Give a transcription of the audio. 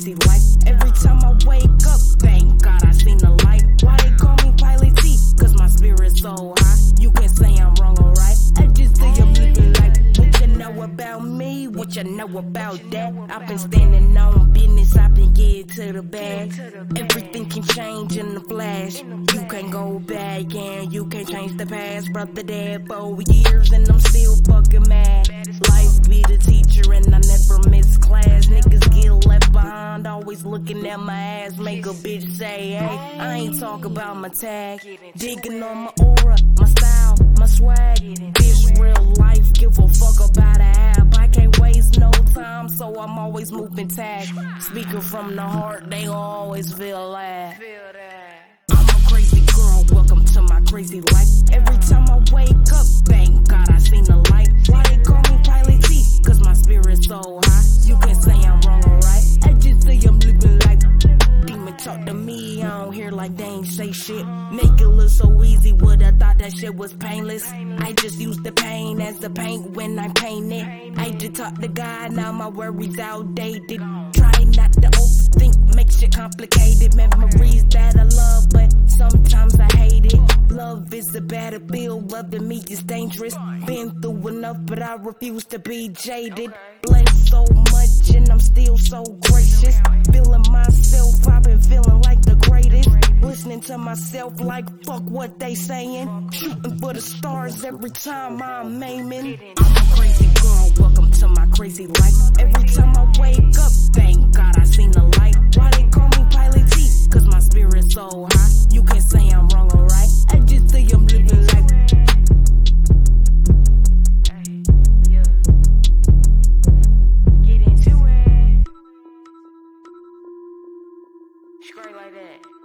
crazy life. Every time I wake up, thank God I seen the light. Why they call me Pilot T? Cause my spirit's so high. You can say I'm wrong or right, I just say I'm living life. What you know about me? What you know about that? I've been standing on business, I've been getting to the bag. Everything can change in the flash. You can't go back and you can't change the past. Brother dead for years and I'm still fucking mad. Life be the teacher and I never miss class. Niggas get left behind, always looking at my ass. Make a bitch say, hey, I ain't talk about my tag. Digging on my aura, my style, my swag. This real life, give a fuck about a app. I can't waste no time, so I'm always moving tag. Speaking from the heart, they always feel that. I'm a crazy girl, welcome to my crazy life. Every time I wake up, thank God I seen the light. Why they call me Pilot T? Cause my spirit's so high. You can say I'm wrong or right, I just say I'm living life. Demon talk to me, I don't hear like they ain't say shit. Make it look so easy, would've thought that shit was painless. I just use the pain as the paint when I paint it. I just talk to God, now my worries outdated. Try not to overthink, make shit complicated. Memories that I love, but sometimes I hate it. Love is a battlefield, loving me is dangerous. Been through enough, but I refuse to be jaded. Blessed so much and I'm still so gracious. Feeling myself, I've been feeling like the greatest. Listening to myself like fuck what they saying. Shooting for the stars every time I'm aiming. I'm a crazy girl, welcome to my crazy life. Every time I wake up, thank God I seen the light. Why they call me Pilot T? Cause my spirit's so high. You can say I'm wrong or right, I just say I'm living life. Straight like that.